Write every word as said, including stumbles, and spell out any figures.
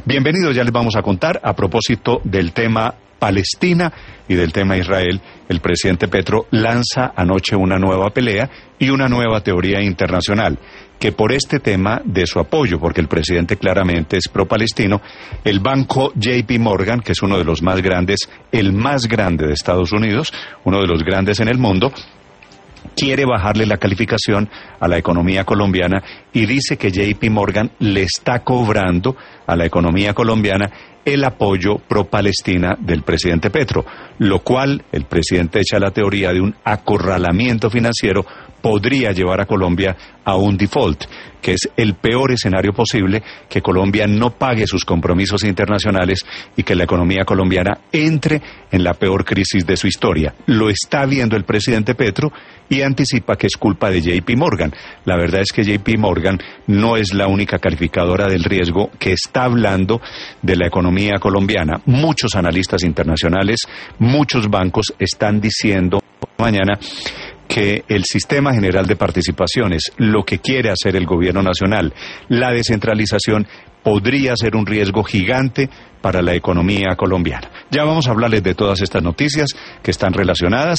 Bienvenidos, ya les vamos a contar a propósito del tema Palestina y del tema Israel. El presidente Petro lanza anoche una nueva pelea y una nueva teoría internacional, que por este tema de su apoyo, porque el presidente claramente es pro-palestino, el banco J P Morgan, que es uno de los más grandes, el más grande de Estados Unidos, uno de los grandes en el mundo, quiere bajarle la calificación a la economía colombiana y dice que J P Morgan le está cobrando a la economía colombiana el apoyo pro-Palestina del presidente Petro, lo cual el presidente echa la teoría de un acorralamiento financiero podría llevar a Colombia a un default, que es el peor escenario posible, que Colombia no pague sus compromisos internacionales y que la economía colombiana entre en la peor crisis de su historia. Lo está viendo el presidente Petro y anticipa que es culpa de J P Morgan. La verdad es que J P Morgan no es la única calificadora del riesgo que está hablando de la economía colombiana. Muchos analistas internacionales, muchos bancos están diciendo mañana que el sistema general de participaciones, lo que quiere hacer el gobierno nacional, la descentralización, podría ser un riesgo gigante para la economía colombiana. Ya vamos a hablarles de todas estas noticias que están relacionadas